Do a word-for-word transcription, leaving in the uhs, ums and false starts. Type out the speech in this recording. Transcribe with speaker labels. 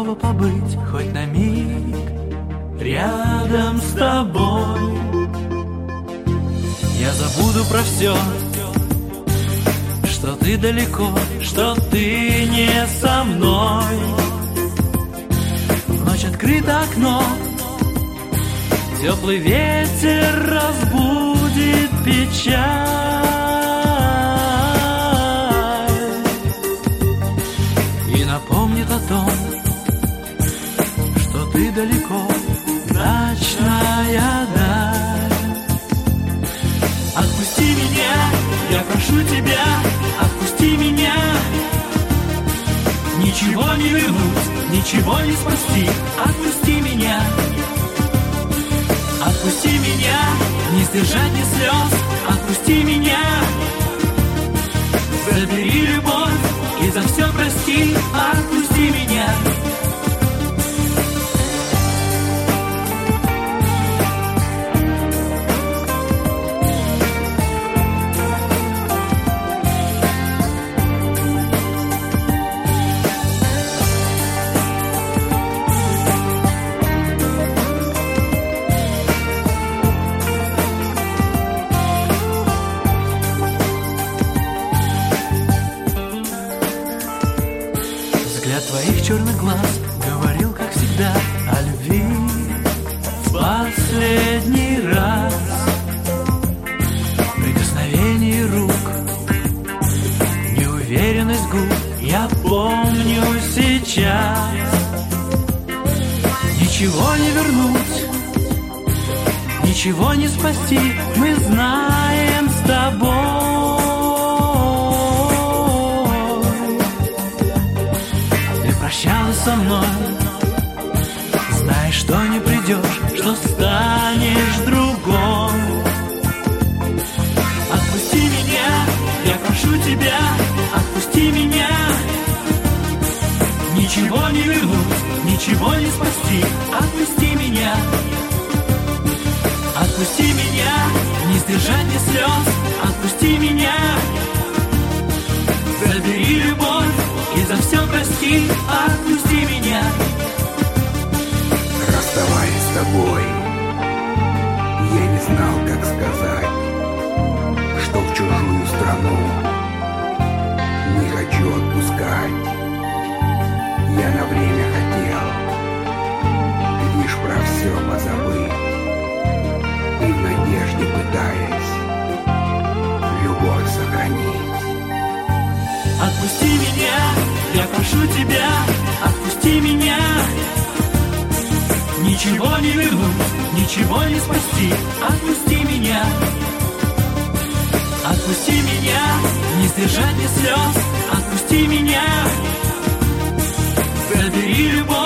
Speaker 1: снова побыть хоть на миг рядом с тобой. Я забуду про все, что ты далеко, что ты не со мной. В ночь открыто окно, теплый ветер разбудит печаль и напомнит о том, что ты далеко, ночная даль. Отпусти меня, я прошу тебя, отпусти меня. Ничего не вернуть, ничего не спасти. Отпусти меня, отпусти меня, не сдержать ни слез. Отпусти меня, забери любовь и за все прости. Отпусти меня. Взгляд твоих черных глаз говорил, как всегда, о любви в последний раз. Прикосновение рук, неуверенность губ я помню сейчас. Ничего не вернуть, ничего не спасти, мы знаем с тобой. Прощалась со мной, знаешь, что не придешь, что станешь другой. Отпусти меня, я прошу тебя, отпусти меня. Ничего не вернуть, ничего не спасти. Отпусти меня, отпусти меня, не сдержать ни слез. Отпусти меня, забери любовь и за все прости. Отпусти меня.
Speaker 2: Расставаясь с тобой, я не знал, как сказать, что в чужую страну не хочу отпускать. Я на время хотел лишь про все позабыть и в надежде пытаясь любовь сохранить.
Speaker 1: Отпусти меня, я прошу тебя, отпусти меня. Ничего не вернуть, ничего не спасти. Отпусти меня, отпусти меня, не сдержать ни слез. Отпусти меня, забери любовь